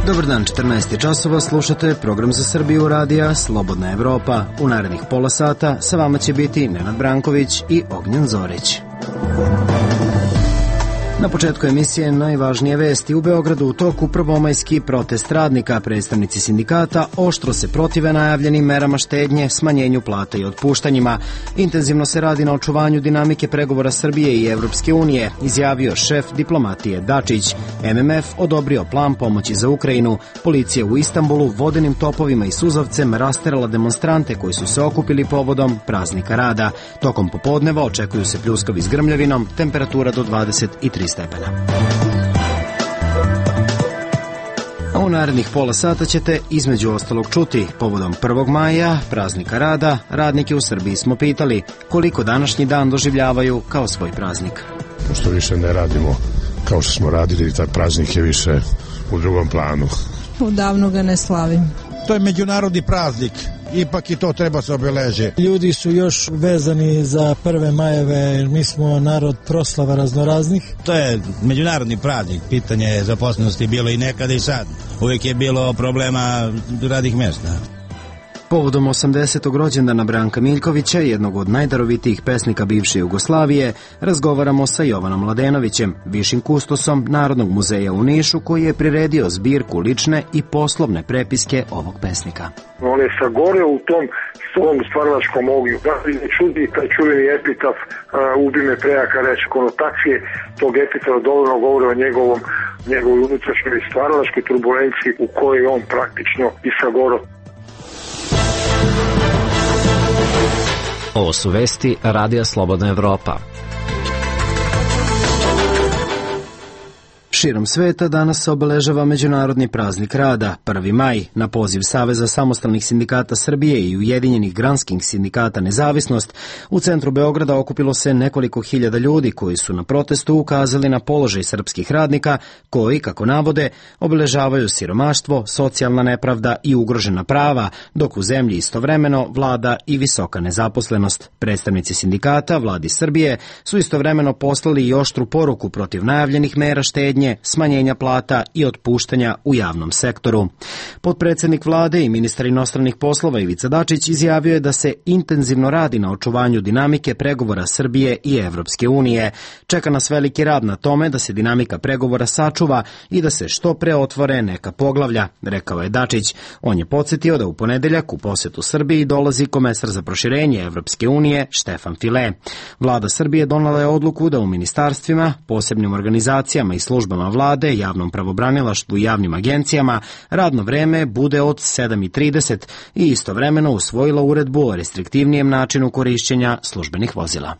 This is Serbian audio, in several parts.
Dobar dan, 14 časova, slušate program za Srbiju radija Slobodna Evropa. U narednih pola sata sa vama će biti Nenad Branković i Ognjen Zorić. Na početku emisije najvažnije vesti. U Beogradu u toku prvomajski protest radnika. Predstavnici sindikata oštro se protive najavljenim merama štednje, smanjenju plata i otpuštanjima. Intenzivno se radi na očuvanju dinamike pregovora Srbije i Evropske unije, izjavio šef diplomatije Dačić. MMF odobrio plan pomoći za Ukrajinu. Policija u Istanbulu vodenim topovima i suzavcem rasterala demonstrante koji su se okupili povodom praznika rada. Tokom popodneva očekuju se pljuskavi s grmljavinom, temperatura do 23 stepena. A u narednih pola sata ćete između ostalog čuti: povodom 1. maja, praznika rada, radnike u Srbiji smo pitali koliko današnji dan doživljavaju kao svoj praznik. Što više ne radimo kao što smo radili, taj praznik je više u drugom planu. Odavno ga ne slavim. To je međunarodni praznik, ipak i to treba se obeležiti. Ljudi su još vezani za 1. majeve, jer mi smo narod proslava raznoraznih. To je međunarodni praznik, pitanje zaposlenosti bilo i nekada i sad. Uvijek je bilo problema radnih mjesta. Povodom 80. rođendana Branka Miljkovića, jednog od najdarovitijih pesnika bivše Jugoslavije, razgovaramo sa Jovanom Mladenovićem, višim kustosom Narodnog muzeja u Nišu, koji je priredio zbirku lične i poslovne prepiske ovog pesnika. On je sagoreo u tom svom stvaralačkom ognju. Da ne čudi taj čuveni epitaf "Ubi me prejaka reč", konotacije tog epitafa dovoljno govore o njegovoj unutrašnjoj stvaralačkoj turbulenciji u kojoj on praktično i sagoreo. Ovo su vesti Radija Slobodna Evropa. Širom sveta danas se obeležava Međunarodni praznik rada, 1. maj. Na poziv Saveza samostalnih sindikata Srbije i Ujedinjenih granskih sindikata Nezavisnost, u centru Beograda okupilo se nekoliko hiljada ljudi koji su na protestu ukazali na položaj srpskih radnika koji, kako navode, obeležavaju siromaštvo, socijalna nepravda i ugrožena prava, dok u zemlji istovremeno vlada i visoka nezaposlenost. Predstavnici sindikata vladi Srbije su istovremeno poslali i oštru poruku protiv najavljenih mera štednje, smanjenja plata i otpuštanja u javnom sektoru. Potpredsednik vlade i ministar inostranih poslova Ivica Dačić izjavio je da se intenzivno radi na očuvanju dinamike pregovora Srbije i Evropske unije. Čeka nas veliki rad na tome da se dinamika pregovora sačuva i da se što pre otvore neka poglavlja, rekao je Dačić. On je podsjetio da u ponedeljak u posetu Srbiji dolazi komesar za proširenje Evropske unije Štefan File. Vlada Srbije donela je odluku da u ministarstvima, posebnim organizacijama i službama vlade, javnom pravobranilaštvu i javnim agencijama radno vreme bude od 7:30 i istovremeno usvojila uredbu o restriktivnijem načinu korišćenja službenih vozila.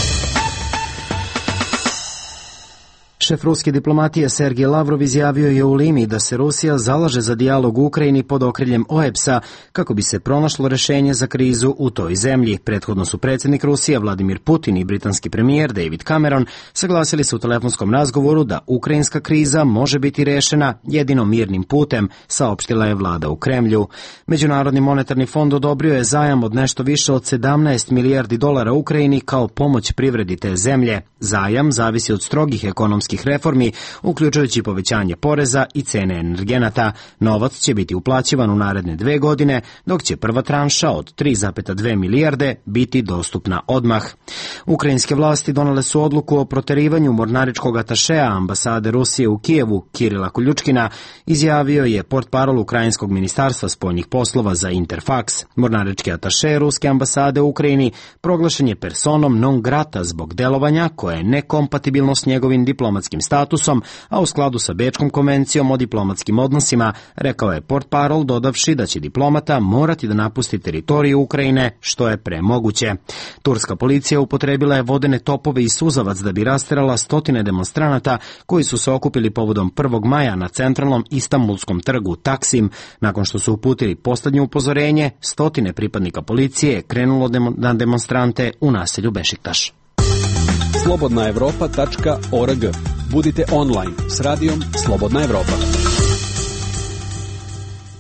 Šef ruske diplomatije Sergej Lavrov izjavio je u Limi da se Rusija zalaže za dijalog u Ukrajini pod okriljem OEBS-a kako bi se pronašlo rešenje za krizu u toj zemlji. Prethodno su predsjednik Rusije Vladimir Putin i britanski premijer David Cameron saglasili se u telefonskom razgovoru da ukrajinska kriza može biti rešena jedino mirnim putem, saopštila je vlada u Kremlju. Međunarodni monetarni fond odobrio je zajam od nešto više od 17 milijardi dolara Ukrajini kao pomoć privredi te zemlje. Zajam zavisi od strogih ekonomskih reformi, uključujući povećanje poreza i cene energenata. Novac će biti uplaćivan u naredne 2 godine, dok će prva tranša od 3,2 milijarde biti dostupna odmah. Ukrajinske vlasti donele su odluku o proterivanju mornaričkog atašeja ambasade Rusije u Kijevu, Kirila Kuljučkina, izjavio je portparol Ukrajinskog ministarstva spoljnih poslova za Interfax. Mornarički ataše ruske ambasade u Ukrajini proglašen je personom non grata zbog delovanja koje je nekompatibilno s njegovim diplomatskim statusom, a u skladu sa Bečkom konvencijom o diplomatskim odnosima, rekao je portparol, dodavši da će diplomata morati da napusti teritoriju Ukrajine što je pre moguće. Turska policija upotrebila je vodene topove i suzavac da bi rasterala stotine demonstranata koji su se okupili povodom 1. maja na centralnom istanbulskom trgu Taksim. Nakon što su uputili poslednje upozorenje, stotine pripadnika policije je krenulo na demonstrante u naselju Bešiktaš. slobodnaevropa.org. Budite online s radijom Slobodna Evropa.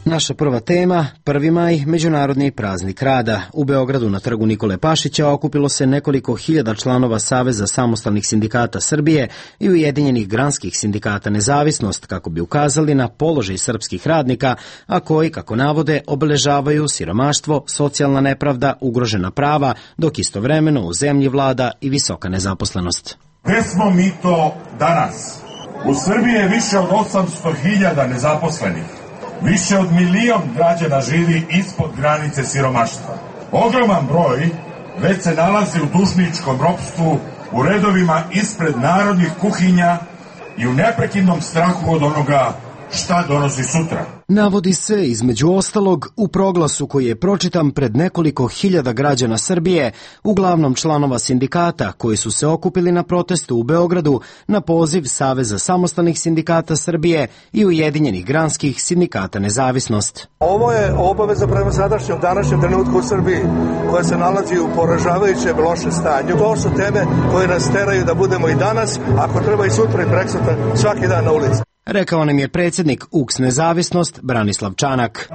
Naša prva tema, 1. maj, Međunarodni praznik rada. U Beogradu na trgu Nikole Pašića okupilo se nekoliko hiljada članova Saveza samostalnih sindikata Srbije i Ujedinjenih granskih sindikata Nezavisnost kako bi ukazali na položaj srpskih radnika, a koji, kako navode, obeležavaju siromaštvo, socijalna nepravda, ugrožena prava, dok istovremeno u zemlji vlada i visoka nezaposlenost. Gde smo mi to danas? U Srbiji je više od 800.000 nezaposlenih. Više od 1 milion građana živi ispod granice siromaštva. Ogroman broj već se nalazi u dužničkom ropstvu, u redovima ispred narodnih kuhinja i u neprekidnom strahu od onoga šta donosi sutra. Navodi se, između ostalog, u proglasu koji je pročitan pred nekoliko hiljada građana Srbije, uglavnom članova sindikata koji su se okupili na protestu u Beogradu na poziv Saveza samostalnih sindikata Srbije i Ujedinjenih granskih sindikata Nezavisnost. Ovo je obaveza prema sadašnjem današnjem trenutku u Srbiji koja se nalazi u poražavajućem lošem stanju. To su teme koje nas teraju da budemo i danas, ako treba i sutra i preksutra, svaki dan na ulici. Rekao nam je predsjednik UKS Nezavisnost Branislav Čanak.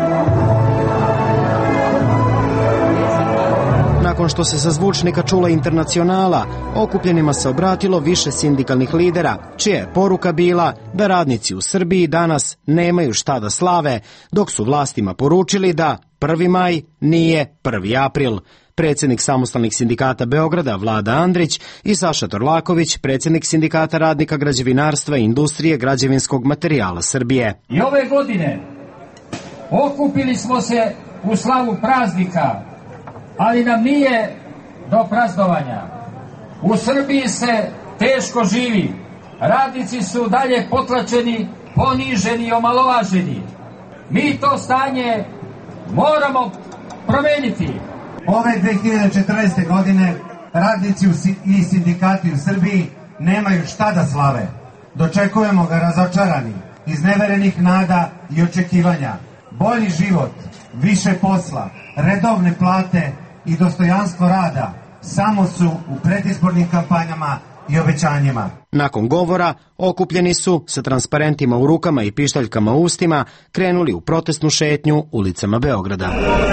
Nakon što se sa zvučnika čula Internacionala, okupljenima se obratilo više sindikalnih lidera, čija je poruka bila da radnici u Srbiji danas nemaju šta da slave, dok su vlastima poručili da 1. maj nije 1. april. Predsjednik samostalnih sindikata Beograda Vlada Andrić i Saša Torlaković, predsjednik sindikata radnika građevinarstva i industrije građevinskog materijala Srbije. I ove godine okupili smo se u slavu praznika, ali nam nije do praznovanja. U Srbiji se teško živi, radnici su dalje potlačeni, poniženi i omalovaženi. Mi to stanje moramo promeniti. Ove 2014. godine radnici i sindikati u Srbiji nemaju šta da slave. Dočekujemo ga razočarani, izneverenih nada i očekivanja. Bolji život, više posla, redovne plate i dostojanstvo rada samo su u predizbornim kampanjama i obećanjima. Nakon govora, okupljeni su sa transparentima u rukama i pištaljkama u ustima krenuli u protestnu šetnju ulicama Beograda.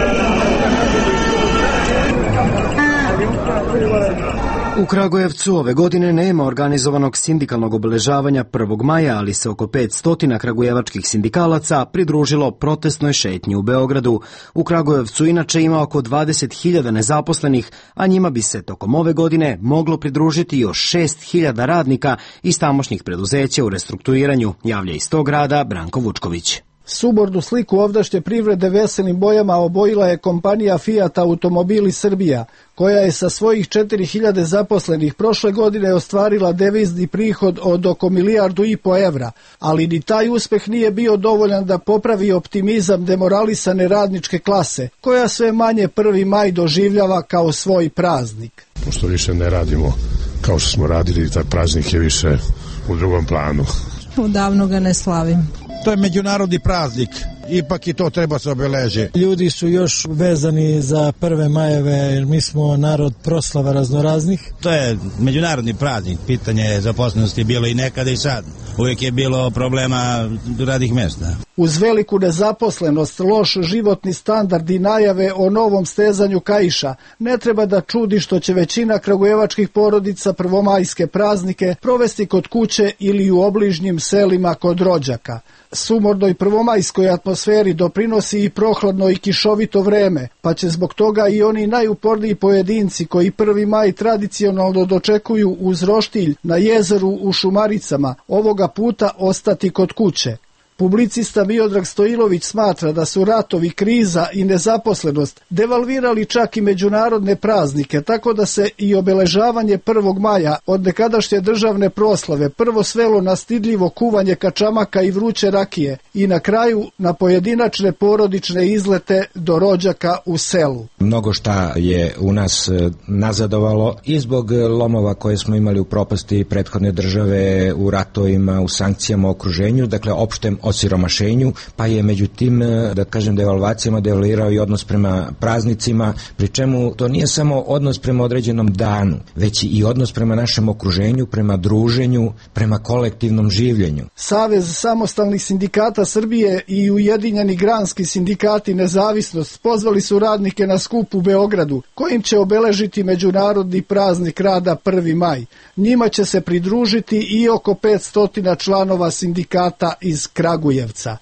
U Kragujevcu ove godine nema organizovanog sindikalnog obeležavanja 1. maja, ali se oko 500 kragujevačkih sindikalaca pridružilo protestnoj šetnji u Beogradu. U Kragujevcu inače ima oko 20.000 nezaposlenih, a njima bi se tokom ove godine moglo pridružiti još 6.000 radnika iz tamošnjih preduzeća u restrukturiranju, javlja iz tog grada Branko Vučković. Subornu sliku ovdašnje privrede veselim bojama obojila je kompanija Fiat Automobili Srbija, koja je sa svojih 4.000 zaposlenih prošle godine ostvarila devizni prihod od oko 1,5 milijardu evra, ali ni taj uspeh nije bio dovoljan da popravi optimizam demoralisane radničke klase, koja sve manje 1. maj doživljava kao svoj praznik. Pošto više ne radimo kao što smo radili, taj praznik je više u drugom planu. Odavno ga ne slavim. To je međunarodni praznik, ipak i to treba se obeležiti. Ljudi su još vezani za 1. majeve, jer mi smo narod proslava raznoraznih. To je međunarodni praznik, pitanje zaposlenosti je bilo i nekada i sad. Uvijek je bilo problema radnih mjesta. Uz veliku nezaposlenost, loš životni standard i najave o novom stezanju kaiša, ne treba da čudi što će većina kragujevačkih porodica prvomajske praznike provesti kod kuće ili u obližnjim selima kod rođaka. Sumornoj prvomajskoj atmosferi doprinosi i prohladno i kišovito vreme, pa će zbog toga i oni najuporniji pojedinci koji 1. maj tradicionalno dočekuju uz roštilj na jezeru u Šumaricama, ovoga puta ostati kod kuće. Publicista Miodrag Stojilović smatra da su ratovi, kriza i nezaposlenost devalvirali čak i međunarodne praznike, tako da se i obeležavanje 1. maja od nekadašnje državne proslave prvo svelo na stidljivo kuvanje kačamaka i vruće rakije i na kraju na pojedinačne porodične izlete do rođaka u selu. Mnogo šta je u nas nazadovalo i zbog lomova koje smo imali u propasti prethodne države, u ratovima, u sankcijama, okruženju, dakle opštem osiromašenju, pa je među tim, da kažem, devalvacijama devalvirao i odnos prema praznicima, pri čemu to nije samo odnos prema određenom danu, već i odnos prema našem okruženju, prema druženju, prema kolektivnom življenju. Savez samostalnih sindikata Srbije i Ujedinjeni granski sindikati Nezavisnost pozvali su radnike na skup u Beogradu, kojim će obeležiti međunarodni praznik rada 1. maj. Njima će se pridružiti i oko 500 članova sindikata iz Kragujevca.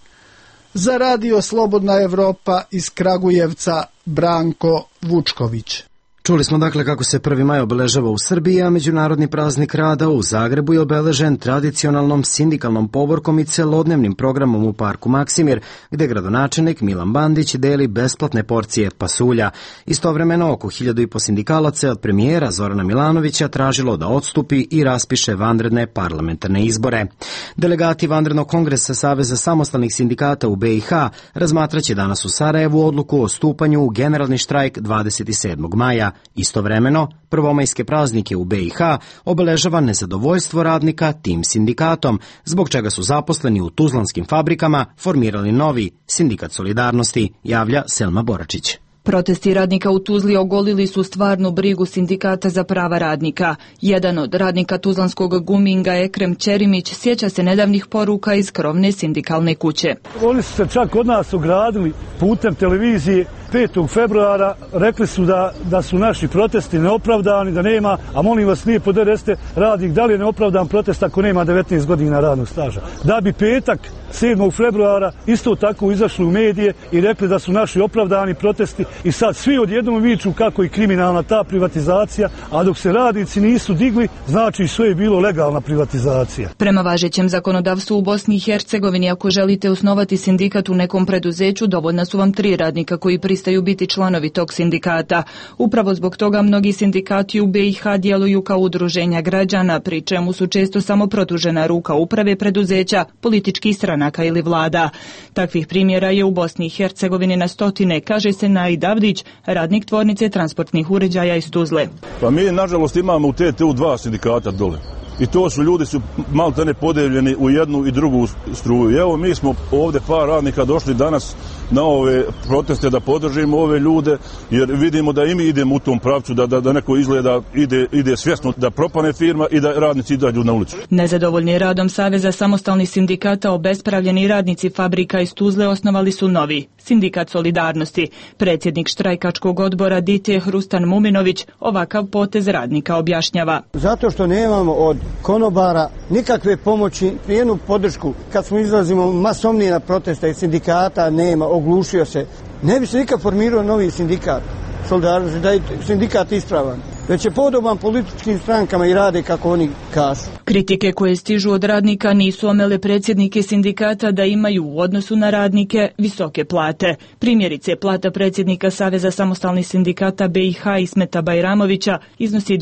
Za Radio Slobodna Evropa iz Kragujevca Branko Vučković. Čuli smo dakle kako se 1. maj obeležava u Srbiji, a međunarodni praznik rada u Zagrebu je obeležen tradicionalnom sindikalnom povorkom i celodnevnim programom u parku Maksimir, gde gradonačelnik Milan Bandić deli besplatne porcije pasulja. Istovremeno oko 1500 sindikalaca od premijera Zorana Milanovića tražilo da odstupi i raspiše vanredne parlamentarne izbore. Delegati vanrednog kongresa Saveza samostalnih sindikata u BiH razmatraće danas u Sarajevu odluku o stupanju u generalni štrajk 27. maja. Istovremeno, prvomajske praznike u BiH obeležava nezadovoljstvo radnika tim sindikatom, zbog čega su zaposleni u tuzlanskim fabrikama formirali novi sindikat solidarnosti, javlja Selma Boračić. Protesti radnika u Tuzli ogolili su stvarnu brigu sindikata za prava radnika. Jedan od radnika tuzlanskog Guminga, Ekrem Ćerimić, sjeća se nedavnih poruka iz krovne sindikalne kuće. Oni su se čak od nas ogradili putem televizije 5. februara, rekli su da su naši protesti neopravdani, da nema, a molim vas lijepo da recite radnik, da li je neopravdan protest ako nema 19 godina radnog staža. Da bi petak 7. februara isto tako izašli u medije i rekli da su naši opravdani protesti i sad svi odjednom viču kako je kriminalna ta privatizacija, a dok se radnici nisu digli, znači sve je bilo legalna privatizacija. Prema važećem zakonodavstvu u Bosni i Hercegovini, ako želite osnovati sindikat u nekom preduzeću, dovoljna su vam 3 radnika koji pristaju biti članovi tog sindikata. Upravo zbog toga mnogi sindikati u BiH djeluju kao udruženja građana, pri čemu su često samo produžena ruka uprave preduzeća, političkih stranaka ili vlada. Takvih primjera je u Bosni i Hercegovini na stotine, kaže Senaid Avdić, radnik tvornice transportnih uređaja iz Tuzle. Pa mi, nažalost, imamo u TT-u 2 sindikata dole. I to su ljudi su maltene podeljeni u jednu i drugu struju. Evo, mi smo ovdje par radnika došli danas na ove proteste da podržimo ove ljude, jer vidimo da i mi idemo u tom pravcu, da neko izgleda ide svjesno da propane firma i da radnici izađu na ulicu. Nezadovoljni radom Saveza samostalnih sindikata, obespravljeni radnici fabrika iz Tuzle osnovali su novi sindikat solidarnosti. Predsjednik štrajkačkog odbora Dite Hrustan Muminović ovakav potez radnika objašnjava. Zato što nemamo od konobara nikakve pomoći, nijednu podršku. Kad smo izlazimo masovnije na proteste i sindikata nema, oglušio se. Ne bi se nikad formirao novi sindikat solidarnosti, da je sindikat ispravan. Već je podoban političkim strankama i rade kako oni kažu. Kritike koje stižu od radnika nisu omele predsjednike sindikata da imaju u odnosu na radnike visoke plate. Primjerice, plata predsjednika Saveza samostalnih sindikata BiH Ismeta Bajramovića iznosi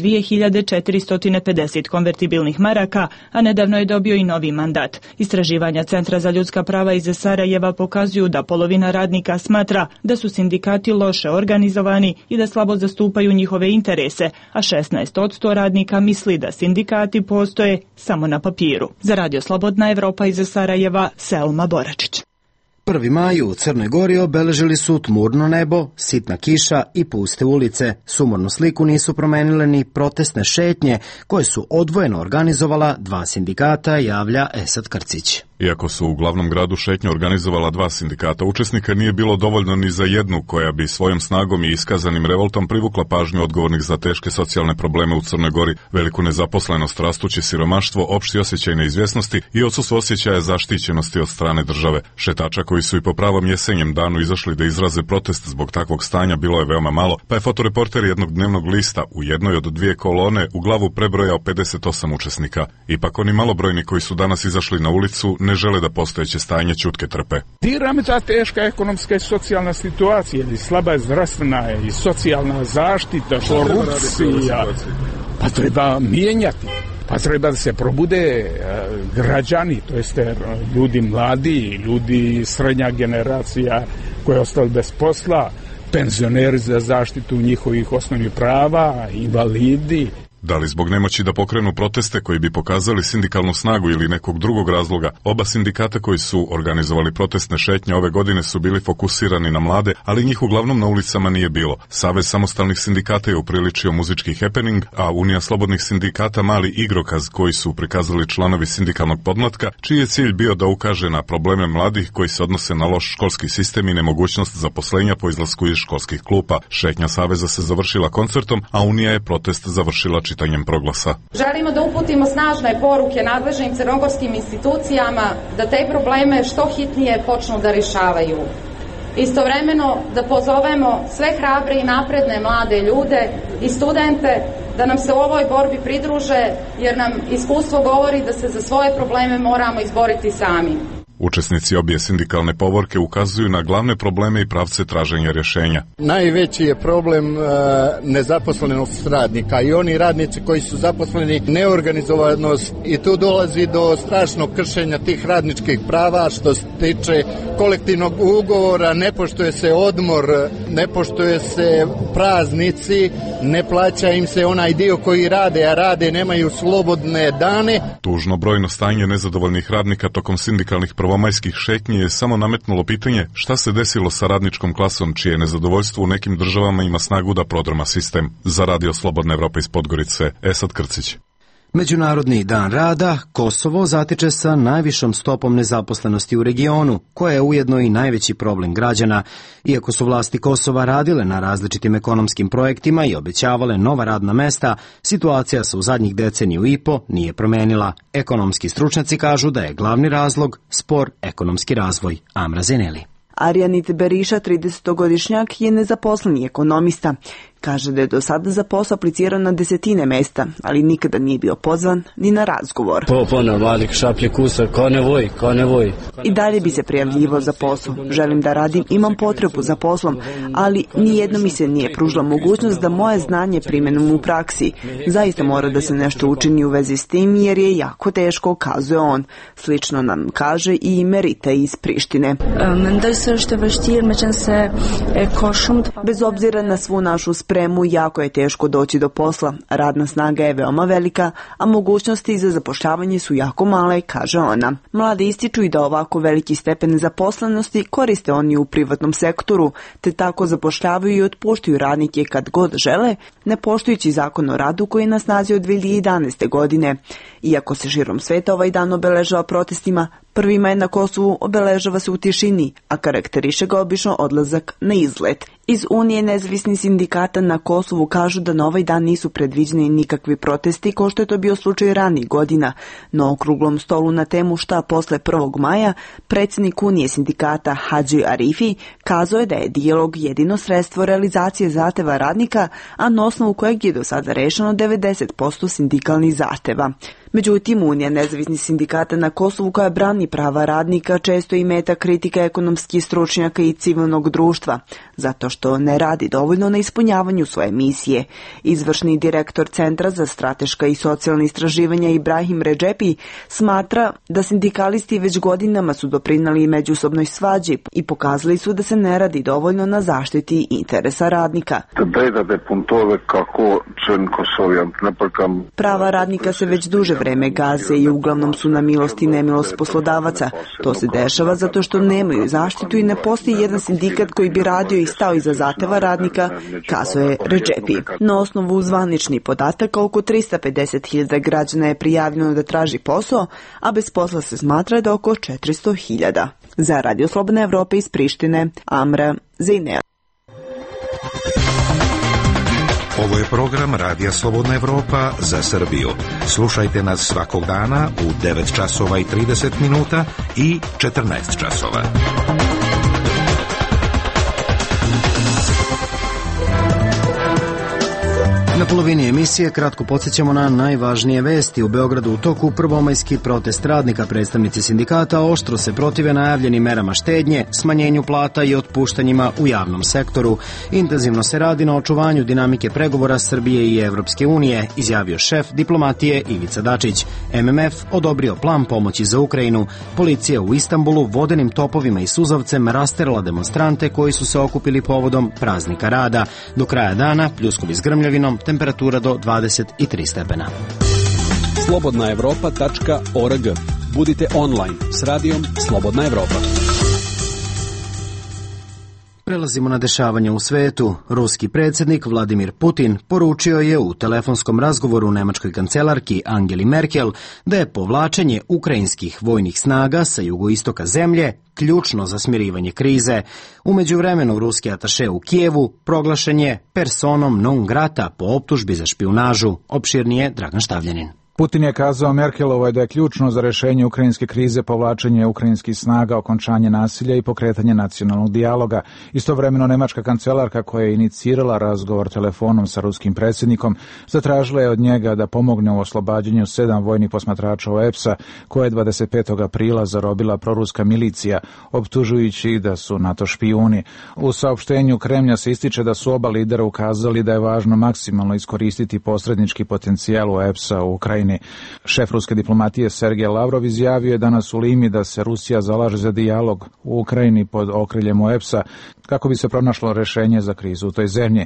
2450 konvertibilnih maraka, a nedavno je dobio i novi mandat. Istraživanja Centra za ljudska prava iz Sarajeva pokazuju da polovina radnika smatra da su sindikati loše organizovani i da slabo zastupaju njihove interese, a 16% radnika misli da sindikati postoje samo na papiru. Za Radio Slobodna Evropa iz Sarajeva, Selma Boračić. 1. maj u Crnoj Gori obeležili su tmurno nebo, sitna kiša i puste ulice. Sumornu sliku nisu promenile ni protestne šetnje koje su odvojeno organizovala 2 sindikata, javlja Esad Krcić. Iako su u glavnom gradu šetnju organizovala 2 sindikata, učesnika nije bilo dovoljno ni za jednu koja bi svojom snagom i iskazanim revoltom privukla pažnju odgovornih za teške socijalne probleme u Crnoj Gori, veliku nezaposlenost, rastuće siromaštvo, opšti osjećaj neizvjesnosti i odsustvo osjećaja zaštićenosti od strane države. Šetača koji su i po pravom jesenjem danu izašli da izraze protest zbog takvog stanja bilo je veoma malo, pa je fotoreporter jednog dnevnog lista u jednoj od 2 kolone u glavu prebrojao 58 učesnika. Ipak oni malobrojni koji su danas izašli na ulicu ne žele da postojeće stanje ćutke trpe. Dira me ta teška ekonomska i socijalna situacija, i slaba zdravstvena i socijalna zaštita, korupcija. Pa treba mijenjati. Pa treba da se probude građani, to jeste ljudi mladi, ljudi srednja generacija koji ostali bez posla, penzioneri za zaštitu njihovih osnovnih prava, invalidi. Da li zbog nemoći da pokrenu proteste koji bi pokazali sindikalnu snagu ili nekog drugog razloga, oba sindikata koji su organizovali protestne šetnje ove godine su bili fokusirani na mlade, ali njih uglavnom na ulicama nije bilo. Savez samostalnih sindikata je upriličio muzički happening, a Unija slobodnih sindikata mali igrokaz koji su prikazali članovi sindikalnog podmlatka, čiji je cilj bio da ukaže na probleme mladih koji se odnose na loš školski sistem i nemogućnost zaposlenja po izlasku iz školskih klupa. Šetnja Saveza se završila koncertom, a Unija je protest završila čitanjem proglasa. Želimo da uputimo snažne poruke nadležnim crnogorskim institucijama da te probleme što hitnije počnu da rješavaju. Istovremeno da pozovemo sve hrabre i napredne mlade ljude i studente da nam se u ovoj borbi pridruže, jer nam iskustvo govori da se za svoje probleme moramo izboriti sami. Učesnici obje sindikalne povorke ukazuju na glavne probleme i pravce traženja rješenja. Najveći je problem nezaposlenost radnika i oni radnici koji su zaposleni, neorganizovanost, i tu dolazi do strašnog kršenja tih radničkih prava što se tiče kolektivnog ugovora, ne poštuje se odmor, ne poštuje se praznici, ne plaća im se onaj dio koji rade, a rade nemaju slobodne dane. Tužno brojno stanje nezadovoljnih radnika tokom sindikalnih prvomajskih šetnji je samo nametnulo pitanje šta se desilo sa radničkom klasom čije nezadovoljstvo u nekim državama ima snagu da prodrma sistem. Za Radio Slobodna Evropa iz Podgorice, Esad Krcić. Međunarodni dan rada, Kosovo zatiče sa najvišom stopom nezaposlenosti u regionu, koja je ujedno i najveći problem građana. Iako su vlasti Kosova radile na različitim ekonomskim projektima i obećavale nova radna mesta, situacija se u zadnjih deceniju i po nije promenila. Ekonomski stručnjaci kažu da je glavni razlog spor ekonomski razvoj. Amra Zeneli. Arjanit Beriša, 30-godišnjak, je nezaposleni ekonomista. Kaže da je do sada za posao aplicirao na desetine mesta, ali nikada nije bio pozvan ni na razgovor. I dalje bi se prijavljivao za posao. Želim da radim, imam potrebu za poslom, ali nijedno mi se nije pružila mogućnost da moje znanje primenim u praksi. Zaista mora da se nešto učini u vezi s tim, jer je jako teško, kazuje on. Slično nam kaže i Merita iz Prištine. Bez obzira na svu našu spremu, jako je teško doći do posla. Radna snaga je veoma velika, a mogućnosti za zapošljavanje su jako male, kaže ona. Mladi ističu i da ovako veliki stepen nezaposlenosti koriste oni u privatnom sektoru, te tako zapošljavaju i otpuštaju radnike kad god žele, ne poštujući zakon o radu koji je na snazi od 2011. godine. Iako se širom sveta ovaj dan obeležava protestima, 1. maj na Kosovu obeležava se u tišini, a karakteriše ga obično odlazak na izlet. Iz Unije nezavisnih sindikata na Kosovu kažu da na ovaj dan nisu predviđeni nikakvi protesti, kao što je to bio slučaj ranijih godina. Na okruglom stolu na temu šta posle 1. maja, predsjednik Unije sindikata Hadži Arifi kazao je da je dijalog jedino sredstvo realizacije zahteva radnika, a na osnovu kojeg je do sada rešeno 90% sindikalnih zahteva. Međutim, Unija nezavisnih sindikata na Kosovu, koja brani prava radnika, često i meta kritika ekonomskih stručnjaka i civilnog društva, zato što ne radi dovoljno na ispunjavanju svoje misije. Izvršni direktor Centra za strateška i socijalna istraživanja Ibrahim Redžepi smatra da sindikalisti već godinama su doprinali međusobnoj svađi i pokazali su da se ne radi dovoljno na zaštiti interesa radnika. Prava radnika se već duže vreme gaze i uglavnom su na milost i nemilost poslodavaca. To se dešava zato što nemaju zaštitu i ne postoji jedan sindikat koji bi radio i stao iza zahteva radnika, kazuje Redžepi. Na osnovu zvaničnih podataka oko 350.000 građana je prijavljeno da traži posao, a bez posla se smatra da oko 400.000. Za Radio Slobodna Evropa iz Prištine, Amra Zeneli. Ovo je program Radija Slobodna Evropa za Srbiju. Slušajte nas svakog dana u 9 časova i 30 minuta i 14 časova. Na polovini emisije kratko podsjećamo na najvažnije vesti. U Beogradu u toku prvomajski protest radnika. Predstavnici sindikata oštro se protive najavljenim merama štednje, smanjenju plata i otpuštanjima u javnom sektoru. Intenzivno se radi na očuvanju dinamike pregovora Srbije i Evropske unije, izjavio šef diplomatije Ivica Dačić. MMF odobrio plan pomoći za Ukrajinu. Policija u Istanbulu vodenim topovima i suzavcem rasterala demonstrante koji su se okupili povodom praznika rada. Do kraja dana pljuskovi s grmljavinom, temperatura do do 23 stepena. slobodnaevropa.org. Budite online s radijom Slobodna Evropa. Prelazimo na dešavanje u svetu. Ruski predsjednik Vladimir Putin poručio je u telefonskom razgovoru nemačkoj kancelarki Angeli Merkel da je povlačenje ukrajinskih vojnih snaga sa jugoistoka zemlje ključno za smirivanje krize. U međuvremenu ruski ataše u Kijevu proglašen je personom non grata po optužbi za špijunažu. Opširnije Dragan Štavljanin. Putin je kazao Merkelovoj da je ključno za rešenje ukrajinske krize povlačenje ukrajinskih snaga, okončanje nasilja i pokretanje nacionalnog dijaloga. Istovremeno nemačka kancelarka koja je inicirala razgovor telefonom sa ruskim predsjednikom zatražila je od njega da pomogne u oslobađanju 7 vojnih posmatrača OEPS-a koje je 25. aprila zarobila proruska milicija, optužujući da su NATO špijuni. U saopštenju Kremlja se ističe da su oba lidera ukazali da je važno maksimalno iskoristiti posrednički potencijal OEPS-a u Ukrajini. Šef ruske diplomatije Sergej Lavrov izjavio je danas u Limi da se Rusija zalaže za dijalog u Ukrajini pod okriljem OEPS-a kako bi se pronašlo rešenje za krizu u toj zemlji.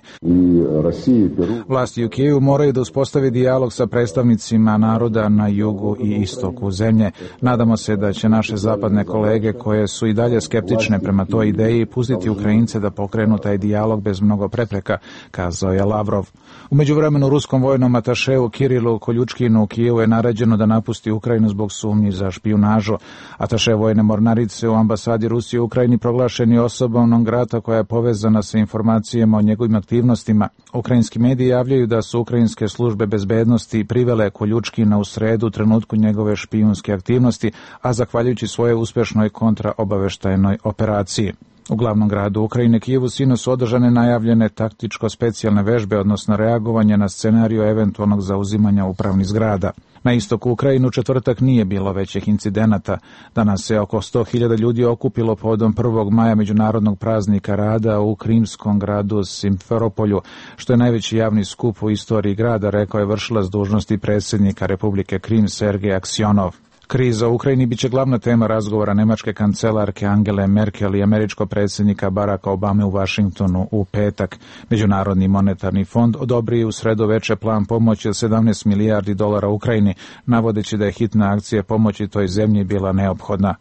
Vlasti u Kijevu moraju da uspostavi dijalog sa predstavnicima naroda na jugu i istoku zemlje. Nadamo se da će naše zapadne kolege koje su i dalje skeptične prema toj ideji pustiti Ukrajince da pokrenu taj dijalog bez mnogo prepreka, kazao je Lavrov. U međuvremenu ruskom vojnom atašeu Kirilu Koljučkinu u Kijevu je naređeno da napusti Ukrajinu zbog sumnji za špijunažu. Ataše vojne mornarice u ambasadi Rusije u Ukrajini proglašen je osobom non grata koja je povezana sa informacijama o njegovim aktivnostima. Ukrajinski mediji javljaju da su ukrajinske službe bezbednosti privele Koljučkina u sredu u trenutku njegove špijunske aktivnosti, a zahvaljujući svoje uspešnoj kontraobaveštajnoj operaciji. U glavnom gradu Ukrajine, Kijevu, sinoć su održane najavljene taktičko-specijalne vežbe, odnosno reagovanje na scenariju eventualnog zauzimanja upravnih zgrada. Na istoku Ukrajine u četvrtak nije bilo većih incidenata. Danas se oko 100.000 ljudi okupilo povodom 1. maja međunarodnog praznika rada u krimskom gradu Simferopolju, što je najveći javni skup u istoriji grada, rekao je vršilac dužnosti predsjednika Republike Krim Sergej Aksionov. Kriza u Ukrajini biće glavna tema razgovora nemačke kancelarke Angele Merkel i američkog predsjednika Baracka Obame u Vašingtonu u petak. Međunarodni monetarni fond odobrio u sredu veče plan pomoći od $17 milijardi Ukrajini, navodeći da je hitna akcija pomoći toj zemlji bila neophodna.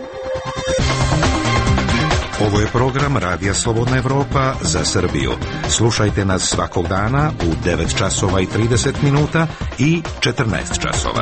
Ovo je program Radija Slobodna Evropa za Srbiju. Slušajte nas svakog dana u 9 časova i 30 minuta i 14 časova.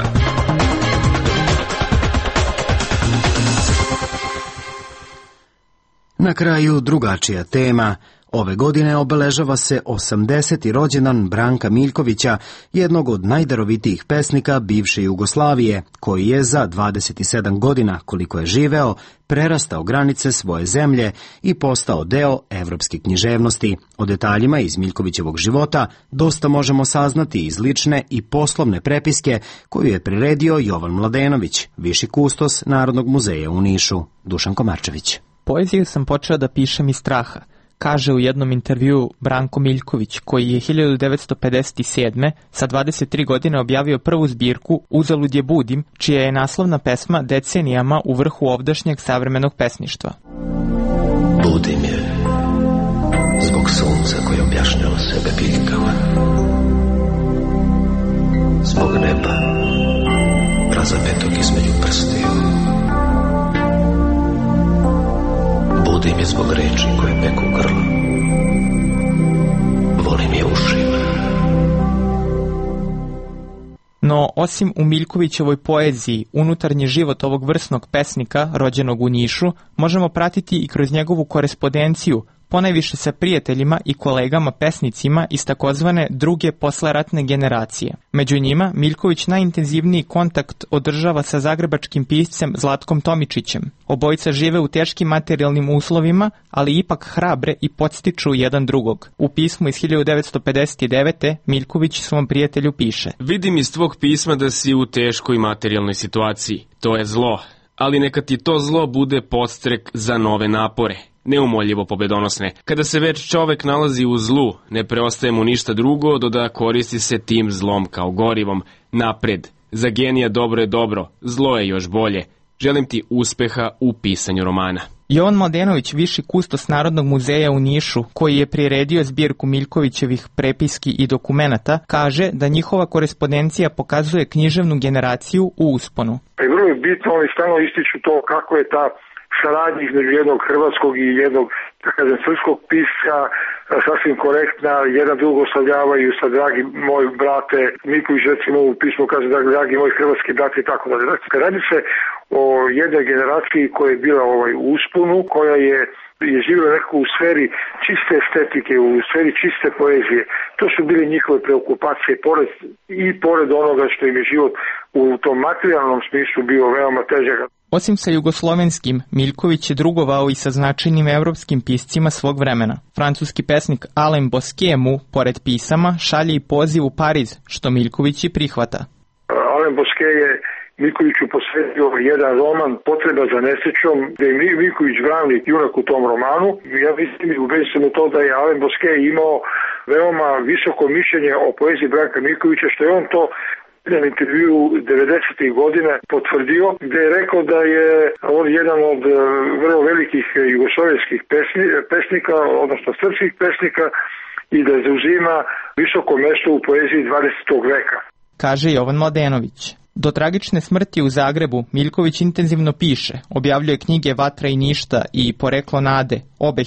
Na kraju drugačija tema. Ove godine obeležava se 80. rođendan Branka Miljkovića, jednog od najdarovitijih pesnika bivše Jugoslavije, koji je za 27 godina, koliko je živeo, prerastao granice svoje zemlje i postao deo evropske književnosti. O detaljima iz Miljkovićevog života dosta možemo saznati iz lične i poslovne prepiske koju je priredio Jovan Mladenović, viši kustos Narodnog muzeja u Nišu. Dušan Komarčević. Poeziju sam počeo da pišem iz straha, kaže u jednom intervjuu Branko Miljković, koji je 1957. sa 23 godine objavio prvu zbirku Uzalud je budim, čija je naslovna pesma decenijama u vrhu ovdašnjeg savremenog pesništva. Budim je zbog sunca koje objašnjava sebe biljkama, zbog neba razapetog između prstiju. Budim je zbog reči koje peku grlo. Volim je ušima. No, osim u Miljkovićevoj poeziji, unutarnji život ovog vrsnog pesnika, rođenog u Nišu, možemo pratiti i kroz njegovu korespondenciju, ponajviše sa prijateljima i kolegama pesnicima iz takozvane druge posleratne generacije. Među njima, Miljković najintenzivniji kontakt održava sa zagrebačkim piscem Zlatkom Tomičićem. Obojica žive u teškim materijalnim uslovima, ali ipak hrabre i podstiču jedan drugog. U pismu iz 1959. Miljković svom prijatelju piše: Vidim iz tvog pisma da si u teškoj materijalnoj situaciji. To je zlo, ali neka ti to zlo bude podstrek za nove napore. Neumoljivo pobedonosne. Kada se već čovek nalazi u zlu, ne preostaje mu ništa drugo do da koristi se tim zlom kao gorivom. Napred. Za genija dobro je dobro, zlo je još bolje. Želim ti uspeha u pisanju romana. Jovan Mladenović, viši kustos Narodnog muzeja u Nišu, koji je priredio zbirku Miljkovićevih prepiski i dokumenata, kaže da njihova korespondencija pokazuje književnu generaciju u usponu. I vrlo je bitno, oni stalno ističu to kako je ta saradnja između jednog hrvatskog i jednog, da kažem, srpskog pisca sasvim korektna, jedan drugo oslavljavaju sa dragi moj brate, Mikulić recimo u pismu kaže da dragi moj hrvatski brate i tako dalje. Dakle, radi se o jednoj generaciji koja je bila u usponu, koja je živjela nekako u sferi čiste estetike, u sferi čiste poezije. To su bile njihove preokupacije pored onoga što im je život u tom materijalnom smislu bio veoma težak. Osim sa jugoslovenskim, Miljković je drugovao i sa značajnim evropskim piscima svog vremena. Francuski pesnik Alain Bosquet mu, pored pisama, šalje i poziv u Pariz, što Miljković i prihvata. Alain Bosquet je Miljkoviću posvetio jedan roman Potreba za nesrećom, gde je Miljković glavni junak u tom romanu. Ja mislim i ubeđen sam u to da je Alain Bosquet imao veoma visoko mišljenje o poeziji Branka Miljkovića, što je on to u intervju 90. godine potvrdio, gde je rekao da je on jedan od vrlo velikih jugoslovenskih pesnika, odnosno srpskih pesnika, i da zauzima visoko mesto u poeziji 20. veka. Kaže Jovan Mladenović. Do tragične smrti u Zagrebu Miljković intenzivno piše, objavljuje knjige Vatra i ništa i Poreklo nade, obe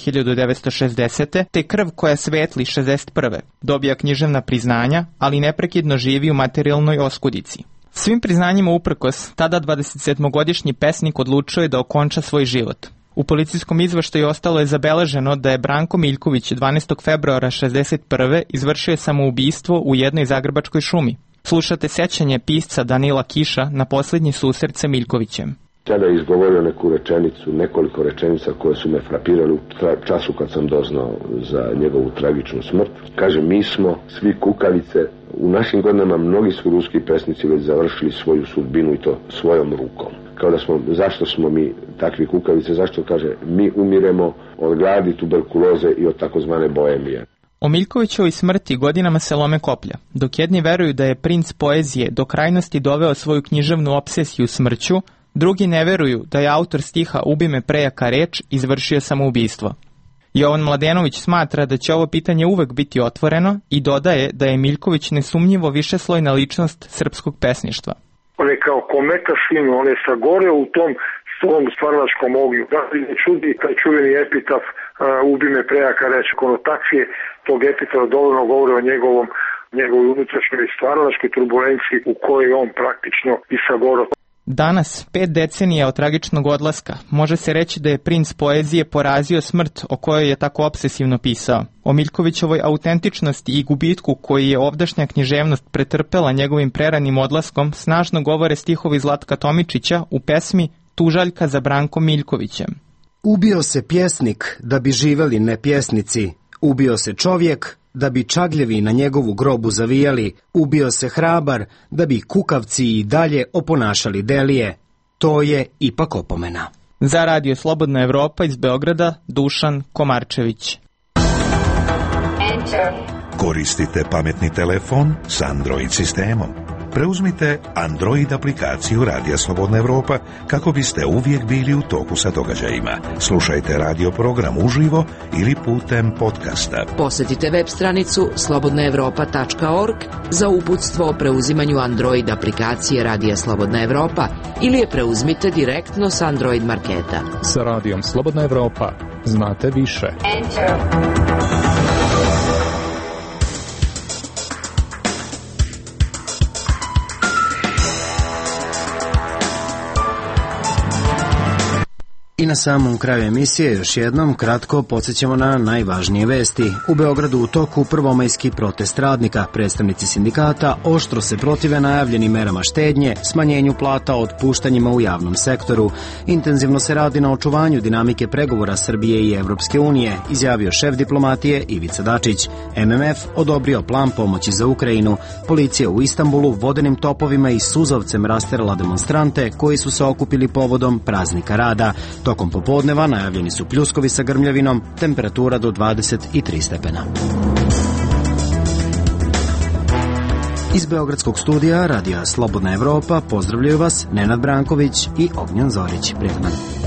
1960. te Krv koja svetli 61. Dobija književna priznanja, ali neprekidno živi u materijalnoj oskudici. Svim priznanjima uprkos, tada 27-godišnji pesnik odlučio je da okonča svoj život. U policijskom izveštaju ostalo je zabeleženo da je Branko Miljković 12. februara 61. izvršio samoubistvo u jednoj zagrebačkoj šumi. Slušate sećanje pisca Danila Kiša na posljednji susret sa Miljkovićem. Tada je izgovorio neku rečenicu, nekoliko rečenica koje su me frapirali u času kad sam doznao za njegovu tragičnu smrt. Kaže, mi smo svi kukavice, u našim godinama mnogi su ruski pesnici već završili svoju sudbinu i to svojom rukom. Kao da smo, zašto smo mi takvi kukavice, zašto, kaže, mi umiremo od gladi, tuberkuloze i od takozvane boemije. O Miljkovićevoj smrti godinama se lome koplja, dok jedni veruju da je princ poezije do krajnosti doveo svoju književnu obsesiju smrću, drugi ne veruju da je autor stiha Ubi me prejaka reč izvršio samoubistvo. Jovan Mladenović smatra da će ovo pitanje uvek biti otvoreno i dodaje da je Miljković nesumnjivo višeslojna ličnost srpskog pesništva. On je kao kometa sinu, on je sagoreo u tom svom stvaralačkom ognju. Da li ne čudi taj čuveni epitaf Ubi me prejaka reč, konotacije tog epitafa dovoljno govore o njegovoj unutrašnjoj stvaralačkoj turbulenciji u kojoj on praktično i sagoreo. Danas, 5 decenija od tragičnog odlaska, može se reći da je princ poezije porazio smrt o kojoj je tako obsesivno pisao. O Miljkovićevoj autentičnosti i gubitku koji je ovdašnja književnost pretrpela njegovim preranim odlaskom snažno govore stihovi Zlatka Tomičića u pesmi Tužaljka za Brankom Miljkovićem. Ubio se pjesnik da bi živeli nepjesnici, ubio se čovjek da bi čagljevi na njegovu grobu zavijali, ubio se hrabar da bi kukavci i dalje oponašali delije. To je ipak opomena. Za Radio Slobodna Evropa iz Beograda, Dušan Komarčević. Koristite pametni telefon s Android sistemom. Preuzmite Android aplikaciju Radija Slobodna Evropa kako biste uvijek bili u toku sa događajima. Slušajte radio program uživo ili putem podcasta. Posjetite web stranicu slobodnaevropa.org za uputstvo o preuzimanju Android aplikacije Radija Slobodna Evropa ili je preuzmite direktno s Android marketa. Sa Radijom Slobodna Evropa znate više. I na samom kraju emisije još jednom kratko podsjećamo na najvažnije vesti. U Beogradu u toku prvomajski protest radnika. Predstavnici sindikata oštro se protive najavljenim merama štednje, smanjenju plata, otpuštanjima u javnom sektoru. Intenzivno se radi na očuvanju dinamike pregovora Srbije i Evropske unije, izjavio šef diplomatije Ivica Dačić. MMF odobrio plan pomoći za Ukrajinu. Policija u Istanbulu vodenim topovima i suzavcem rasterala demonstrante koji su se okupili povodom praznika rada. Tokom popodneva najavljeni su pljuskovi sa grmljavinom, temperatura do 23 stepena. Iz Beogradskog studija Radija Slobodna Evropa pozdravljaju vas Nenad Branković i Ognjan Zorić. Prijatno.